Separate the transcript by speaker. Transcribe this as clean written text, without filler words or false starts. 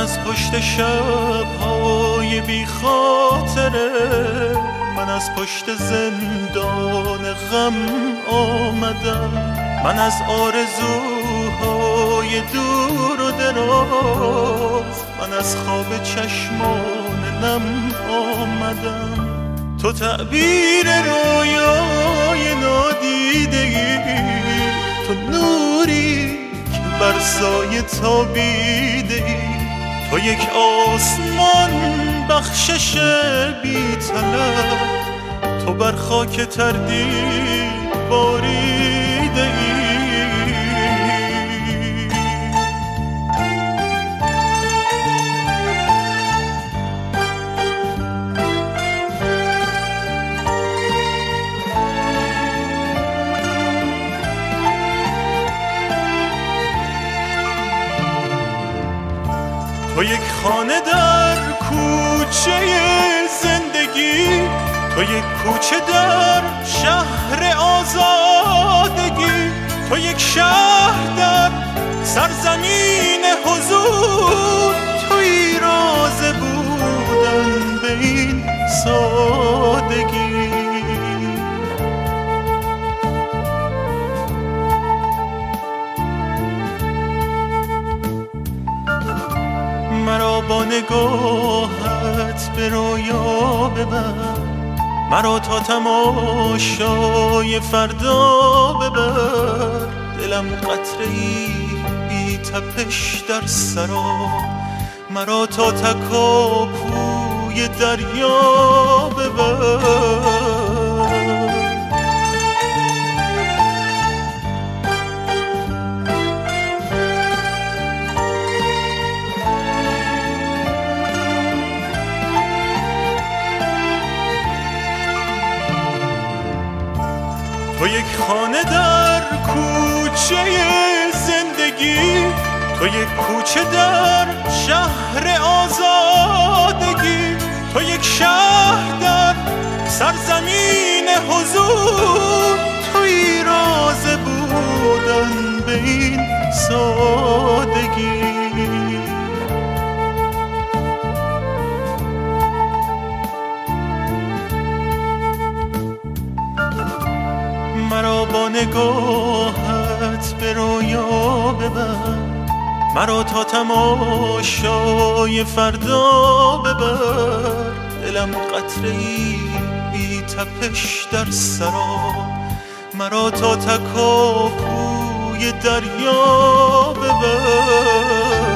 Speaker 1: از پشت شب‌های بی خاطره، من از پشت زندان غم آمدم. من از آرزوهای دور و دراز، من از خواب چشمان نم آمدم. تو تعبیر رویای نادیده‌ای، تو نوری که بر سایه تابیده‌ای، تو یک آسمان بخشش بی طلب، تو بر خاک تردید باریده‌ای. تو یک خانه در کوچه زندگی، تو یک کوچه در شهر آزادگی، تو یک شهر در سرزمین حضور، تویی راز بودن به این سادگی. مرا با نگاهت به رویا ببر، مرا تا تماشای فردا ببر. دلم قطره‌ای بی تپش در سرا، مرا تا تکاپوی دریا ببر. تو یک خانه در کوچه زندگی، تو یک کوچه در شهر آزادگی، تو یک شهر در سرزمین حضور، تویی راز بودن به این سادگی. مرا با نگاهت به رویا ببر، مرا تا تماشای فردا ببر. دلم قطره‌ای بی تپش در سرا، مرا تا تکاپوی دریا ببر.